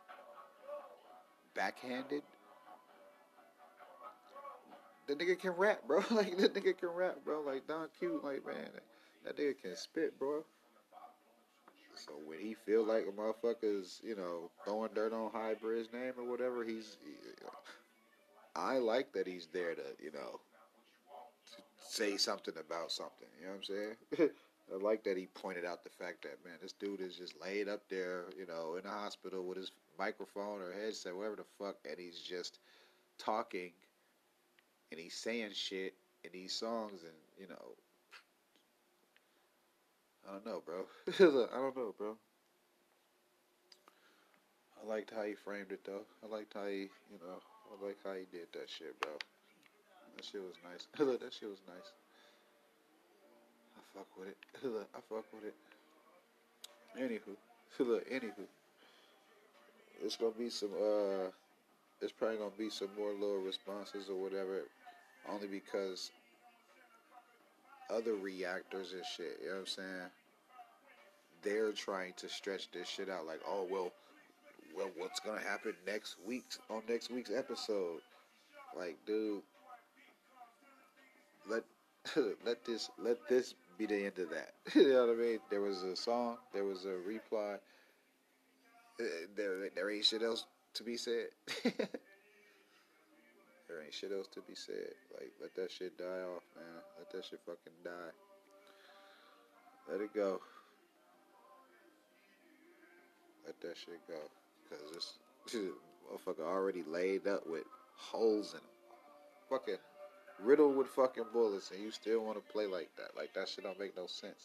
backhanded. The nigga can rap, bro. Like, the nigga can rap, bro. Like, Don Q, like, man, that nigga can spit, bro. So when he feel like a motherfucker's, throwing dirt on Hybrid's name or whatever, I like that he's there to, to say something about something. You know what I'm saying? I like that he pointed out the fact that, man, this dude is just laid up there, in the hospital with his microphone or headset, whatever the fuck, and he's just talking and he's saying shit in these songs, and, I don't know, bro. I don't know, bro. I liked how he framed it, though. I liked how he, I like how he did that shit, bro. That shit was nice. That shit was nice. I fuck with it. I fuck with it. Anywho. It's gonna be some, it's probably gonna be some more little responses or whatever, only because other reactors and shit, you know what I'm saying? They're trying to stretch this shit out, like, oh, well, what's gonna happen next week's episode? Like, dude, let let this be the end of that. You know what I mean? There was a song, there was a reply. There ain't shit else to be said. There ain't shit else to be said. Like, let that shit die off, man. Let that shit fucking die. Let it go. Let that shit go. Because this motherfucker already laid up with holes in him. Fucking riddled with fucking bullets, and you still want to play like that. Like, that shit don't make no sense.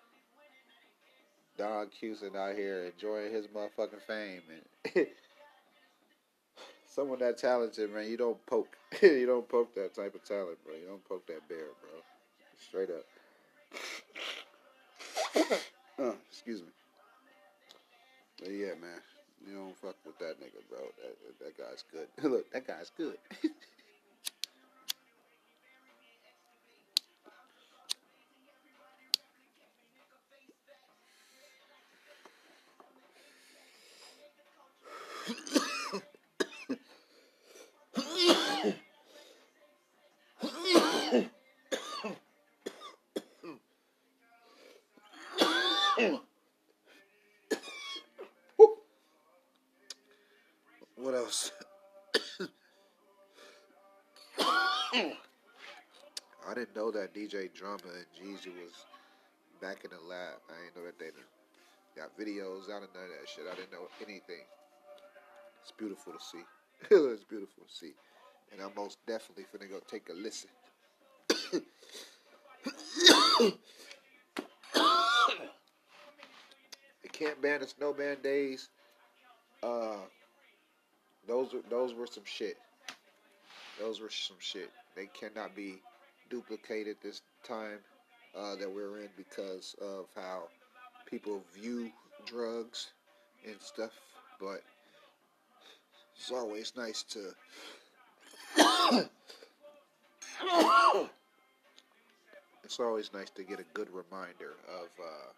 Don Cusin out here enjoying his motherfucking fame, and someone that talented, man, you don't poke. You don't poke that type of talent, bro. You don't poke that bear, bro. Straight up. Excuse me. But yeah, man, you don't fuck with that nigga, bro. That guy's good. Look, that guy's good. What else? I didn't know that DJ Drama and Jeezy was back in the lab. I didn't know that they got videos out and none of that shit. I didn't know anything. It's beautiful to see. It's beautiful to see. And I'm most definitely finna go take a listen. The Camp Band and Snow Band days, those were some shit. Those were some shit. They cannot be duplicated this time that we're in because of how people view drugs and stuff. But it's always nice to it's always nice to get a good reminder of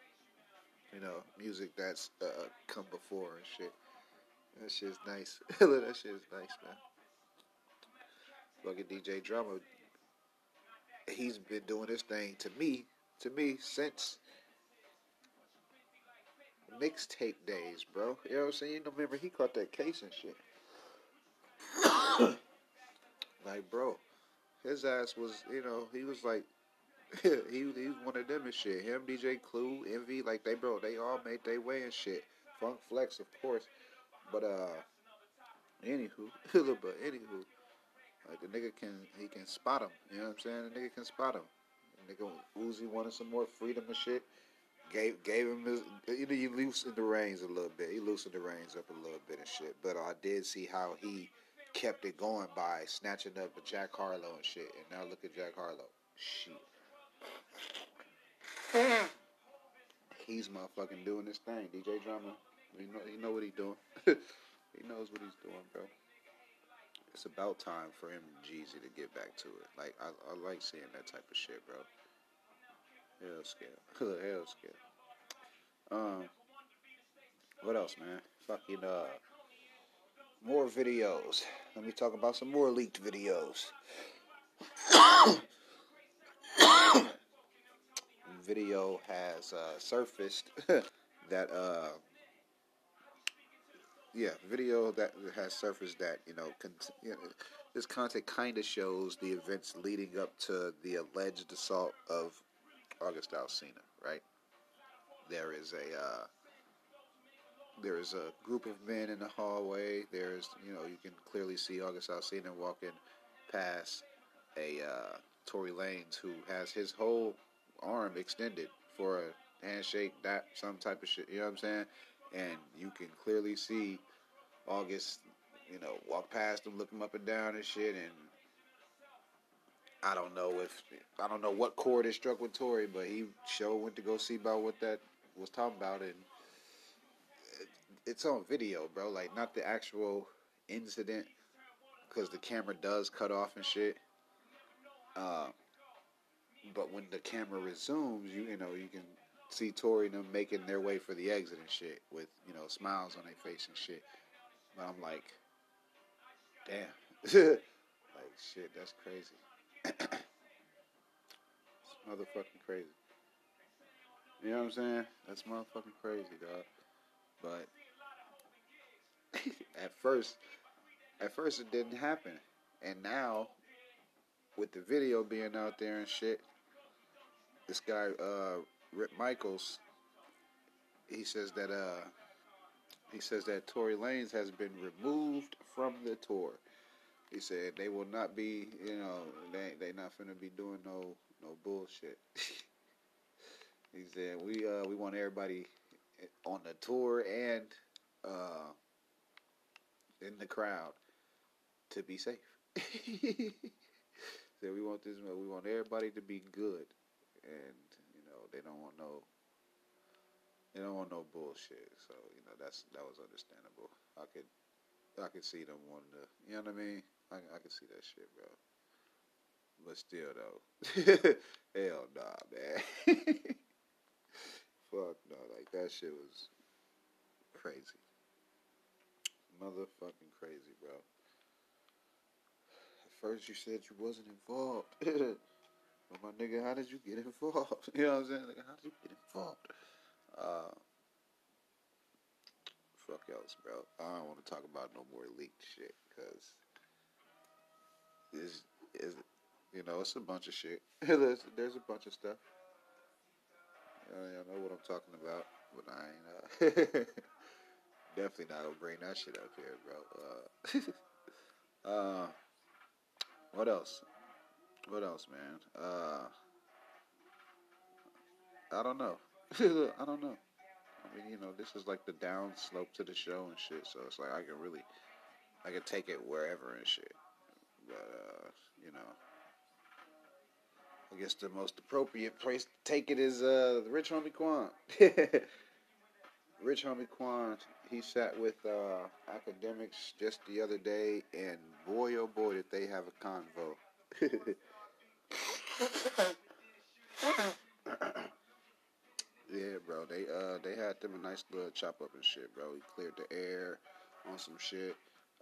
music that's come before and shit. That shit's nice. That shit's nice, man. Fucking DJ Drama, he's been doing this thing to me since mixtape days, bro. You know what I'm saying? You remember he caught that case and shit. Like, bro, his ass was, he was like, he was one of them and shit. Him, DJ Clue, Envy, like they all made their way and shit. Funk Flex, of course, but anywho, like the nigga can spot him. You know what I'm saying? The nigga can spot him. The nigga Uzi wanted some more freedom and shit. Gave him his, he loosened the reins a little bit. He loosened the reins up a little bit and shit. But I did see how he kept it going by snatching up with Jack Harlow and shit. And now look at Jack Harlow. Shit. He's motherfucking doing this thing. DJ Drama, he know what he's doing. He knows what he's doing, bro. It's about time for him and Jeezy to get back to it. Like, I like seeing that type of shit, bro. Hell scale. Hell scale. What else, man? Fucking, more videos. Let me talk about some more leaked videos. Video has surfaced that video that has surfaced that this content kind of shows the events leading up to the alleged assault of August Alsina. Right? There is a group of men in the hallway. There's you can clearly see August Alsina walking past a Tory Lanez who has his whole arm extended for a handshake, that some type of shit. You know what I'm saying? And you can clearly see August, walk past him, look him up and down and shit. And I don't know what chord it struck with Tory, but he sure went to go see about what that was talking about, and it's on video, bro. Like, not the actual incident, because the camera does cut off and shit. But when the camera resumes, you can see Tory and them making their way for the exit and shit with, smiles on their face and shit. But I'm like, damn. Like, shit, that's crazy. It's motherfucking crazy. You know what I'm saying? That's motherfucking crazy, dog. But at first it didn't happen. And now, with the video being out there and shit, this guy, Rip Michaels, he says that Tory Lanez has been removed from the tour. He said they will not be, they not finna be doing no bullshit. He said we want everybody on the tour and in the crowd to be safe. Said we want everybody to be good, and they don't want no bullshit. So that was understandable. I could see them wanting to, you know what I mean? I could see that shit, bro. But still though, hell nah, man. Fuck no, like that shit was crazy, motherfucking crazy, bro. At first you said you wasn't involved. But my nigga, how did you get involved? You know what I'm saying? Like, how did you get involved? Fuck else, bro. I don't want to talk about no more leaked shit, because it's a bunch of shit. There's a bunch of stuff. Y'all know what I'm talking about, but I ain't definitely not gonna bring that shit up here, bro. What else? What else, man? I don't know. I don't know. I mean, this is like the down slope to the show and shit, so it's like I can take it wherever and shit. But, I guess the most appropriate place to take it is the Rich Homie Quan. Rich Homie Quan, he sat with academics just the other day, and boy, oh boy, did they have a convo. Yeah, bro, they had them a nice little chop up and shit, bro. He cleared the air on some shit.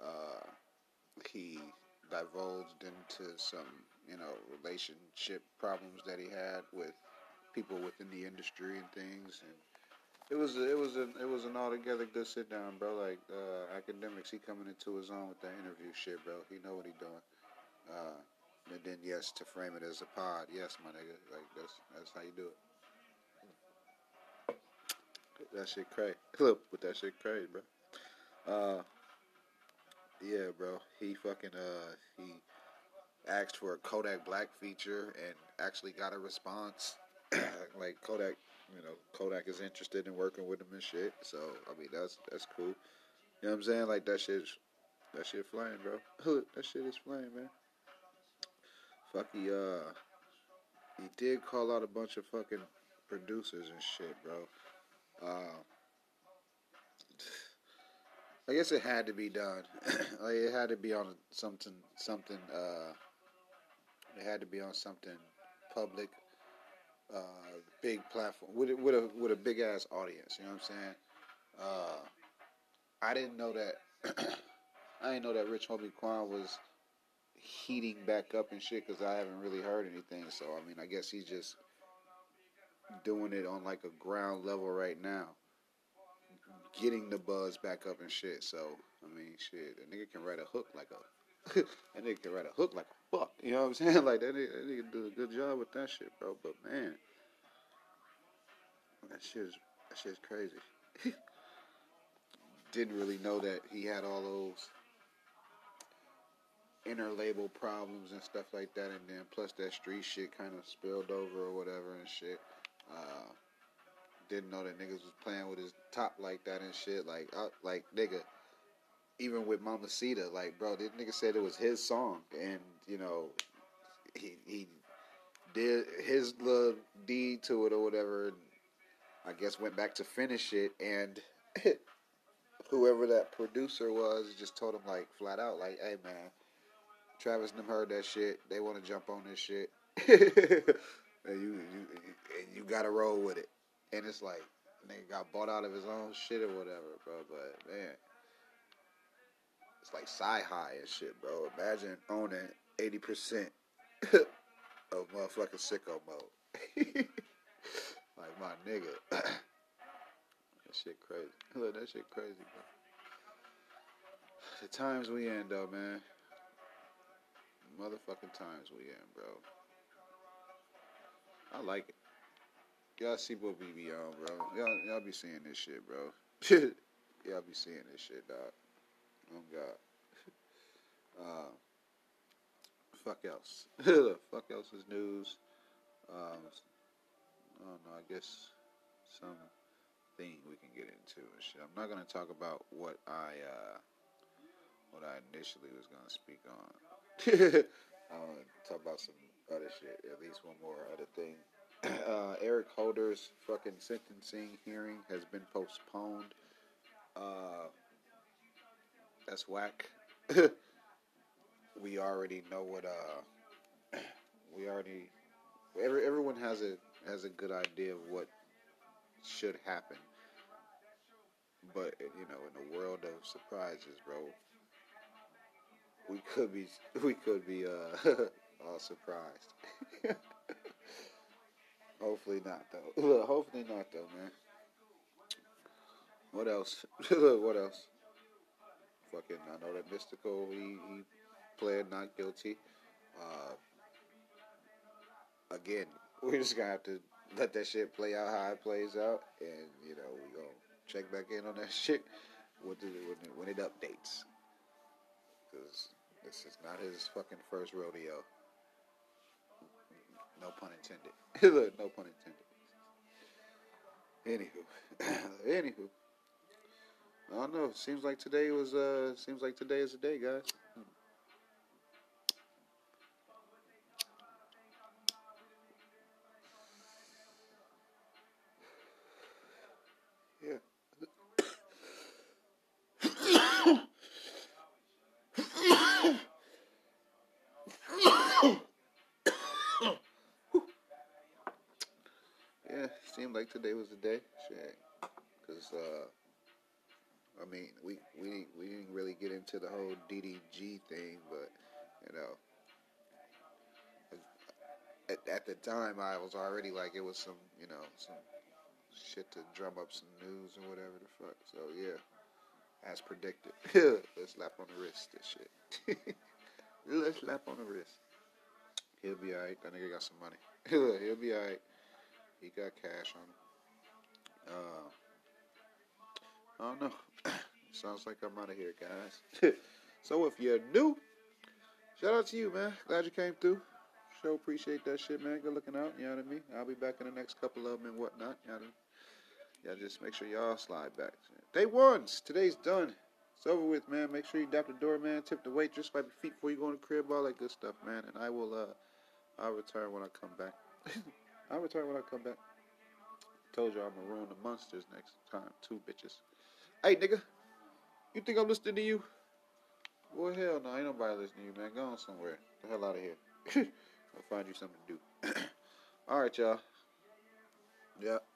He divulged into some, relationship problems that he had with people within the industry and things, and it was an altogether good sit down, bro. Like academics, he coming into his own with that interview shit, bro. He know what he doing. And then yes, to frame it as a pod, yes, my nigga, like that's how you do it. That shit crazy. Look, but that shit crazy, bro. Uh, yeah, bro. He fucking he asked for a Kodak Black feature and actually got a response. Like Kodak, Kodak is interested in working with him and shit. So I mean, that's cool. You know what I'm saying? Like that shit flame, bro. That shit is flame, man. Fuck he did call out a bunch of fucking producers and shit, bro. Uh, I guess it had to be done. Like it had to be on something. It had to be on something public, big platform with a big ass audience. You know what I'm saying? I didn't know that. I didn't know that Rich Homie Quan was heating back up and shit because I haven't really heard anything. So I mean, I guess he's just doing it on like a ground level right now, getting the buzz back up and shit. So I mean, shit, a nigga can write a hook like a that nigga can write a hook like a fuck. You know what I'm saying? Like that nigga do a good job with that shit, bro. But man, that shit's crazy. Didn't really know that he had all those interlabel problems and stuff like that, and then plus that street shit kind of spilled over or whatever and shit. Uh, didn't know that niggas was playing with his top like that and shit. Like nigga, even with Mamacita, like bro, this nigga said it was his song, and he did his little deed to it or whatever. And I guess went back to finish it, and whoever that producer was just told him like flat out, like, hey man, Travis and them heard that shit. They want to jump on this shit. And you gotta roll with it. And it's like, nigga got bought out of his own shit or whatever, bro. But man, it's like sci-high and shit, bro. Imagine owning 80% of motherfucking sicko mode. Like my nigga. That shit crazy. Look, that shit crazy, bro. The times we in, though, man. Motherfucking times we in, bro. I like it. Y'all see what we be on, bro. Y'all be seeing this shit, bro. Y'all be seeing this shit, dog. Oh, God. Fuck else. Fuck else is news. I don't know. I guess some thing we can get into and shit. I'm not gonna talk about what I initially was gonna speak on. I want to talk about some other shit. At least one more other thing. Eric Holder's fucking sentencing hearing has been postponed. That's whack. We already know what. We already. Everyone has a good idea of what should happen, but in a world of surprises, bro, we could be all surprised. Hopefully not though. Look, hopefully not though, man. What else? What else? Fucking, I know that Mystical he pled not guilty. Uh, Again, we're just gonna have to let that shit play out how it plays out, and we gonna check back in on that shit when it updates, because this is not his fucking first rodeo. No pun intended. Look, no pun intended. Anywho, I don't know. Seems like today is the day, guys. Yeah. Yeah, seemed like today was the day. Shit, because I mean, we didn't really get into the whole DDG thing, but you know, at the time I was already like it was some shit to drum up some news or whatever the fuck. So yeah, as predicted, let's slap on the wrist. This shit. Little slap on the wrist. He'll be alright. That nigga got some money. He'll be alright. He got cash on him. I don't know. Sounds like I'm out of here, guys. So if you're new, shout out to you, man. Glad you came through. Sure appreciate that shit, man. Good looking out, you know what I mean? I'll be back in the next couple of them and whatnot, you know what I mean? Y'all just make sure y'all slide back. Day ones. Today's done. It's over with, man. Make sure you dap the door, man. Tip the waitress, wipe your feet before you go in the crib, all that good stuff, man. And I will, I'll return when I come back. I'll return when I come back. Told you I'm gonna ruin the monsters next time. 2 bitches. Hey, nigga. You think I'm listening to you? Well, hell no. Ain't nobody listening to you, man. Go on somewhere. Get the hell out of here. I'll find you something to do. All right, y'all. Yeah.